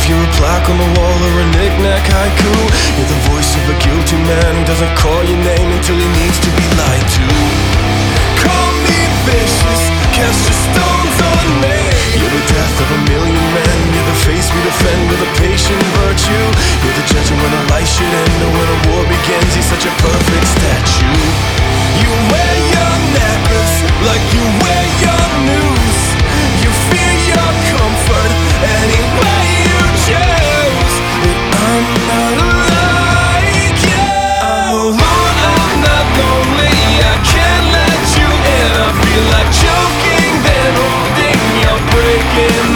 you're a plaque on the wall or a knick-knack haiku. You're the voice of a guilty man who doesn't call your name until he needs to be lied to. Call me vicious, cast your stones on me. You're the death of a million men. You're the face we defend with a patient virtue. You're the judge of when a life should end or when a war begins. You're such a perfect statue. You wear your necklace like you wear your news. You fear your comfort any way you choose. But I'm not like you. I'm alone, I'm not lonely. I can't let you in. I feel like choking, then holding. You're breaking